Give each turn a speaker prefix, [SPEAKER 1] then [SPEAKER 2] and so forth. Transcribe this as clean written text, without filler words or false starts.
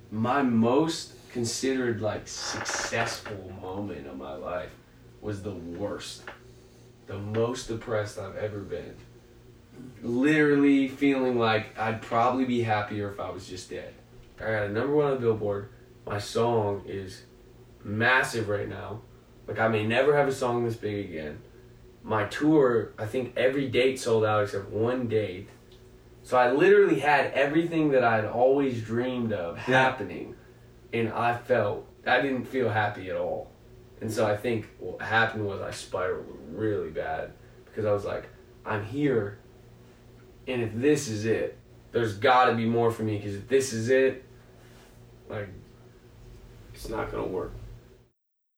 [SPEAKER 1] my most considered like successful moment of my life was the worst. The most depressed I've ever been. Literally feeling like I'd probably be happier if I was just dead. I got a #1 on the Billboard. My song is massive right now. Like, I may never have a song this big again. My tour, I think every date sold out except one date. So I literally had everything that I'd always dreamed of happening. And I didn't feel happy at all. And so I think what happened was I spiraled really bad. Because I was like, I'm here. And if this is it, there's got to be more for me. Because if this is it, like, it's not going to work.